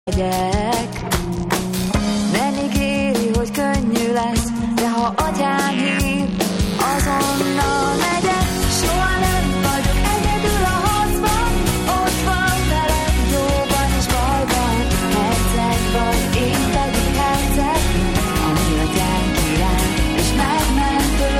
megyek. Nem ígéri, hogy könnyű lesz, de ha atyám hív, azonnal megyek. Soha nem vagyok egyedül a harcban, ott van velem jóban és bajban. Herceg vagy, én pedig herceg, a mi atyám király és megmentő.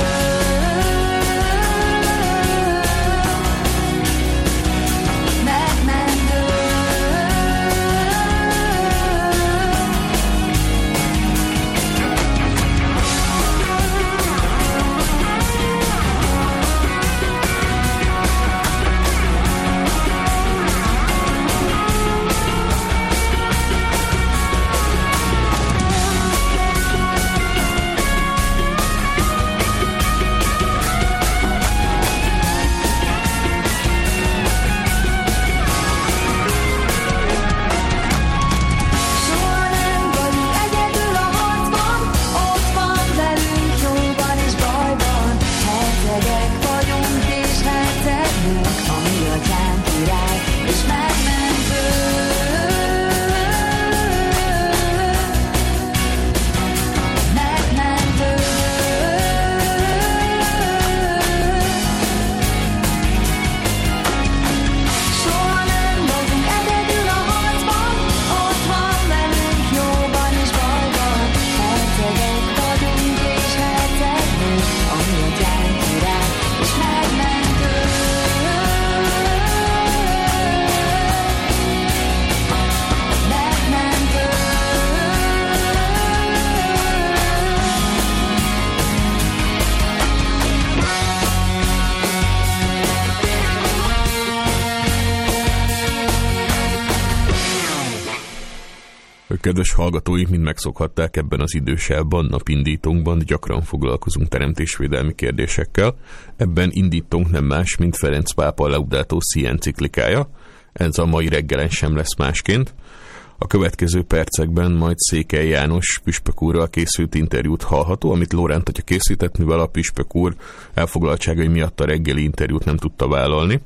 Kedves hallgatóink, mind megszokhatták, ebben az idősávban, napindítónkban gyakran foglalkozunk teremtésvédelmi kérdésekkel. Ebben indítónk nem más, mint Ferenc pápa Laudato Si enciklikája. Ez a mai reggelen sem lesz másként. A következő percekben majd Székely János püspök úrral készült interjút hallható, amit Lóránt atya készített, mivel a püspök úr elfoglaltságai miatt a reggeli interjút nem tudta vállalni.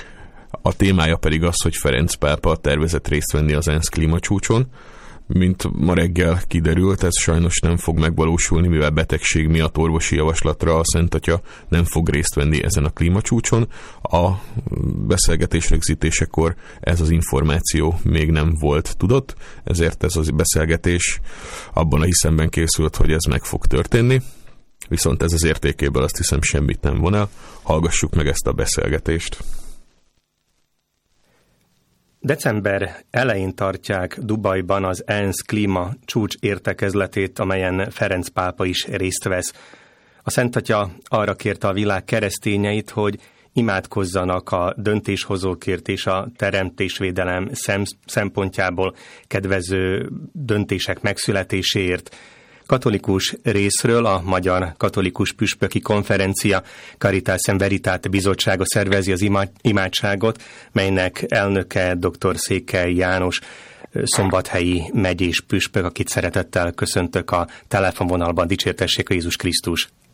A témája pedig az, hogy Ferenc pápa tervezett részt venni az ENSZ klímacsúcson. Mint ma reggel kiderült, ez sajnos nem fog megvalósulni, mivel betegség miatt orvosi javaslatra a Szent Atya nem fog részt venni ezen a klímacsúcson. A beszélgetés rögzítésekor ez az információ még nem volt tudott, ezért ez a beszélgetés abban a hiszemben készült, hogy ez meg fog történni. Viszont ez az értékéből azt hiszem semmit nem von el. Hallgassuk meg ezt a beszélgetést. December elején tartják Dubajban az ENSZ klíma csúcs értekezletét, amelyen Ferenc pápa is részt vesz. A Szent Atya arra kérte a világ keresztényeit, hogy imádkozzanak a döntéshozókért és a teremtésvédelem szempontjából kedvező döntések megszületéséért. Katolikus részről a Magyar Katolikus Püspöki Konferencia Caritasem Veritate bizottsága szervezi az imádságot, melynek elnöke dr. Székely János, szombathelyi megyés püspök, akit szeretettel köszöntök a telefonvonalban. Dicsértessék a Jézus Krisztus!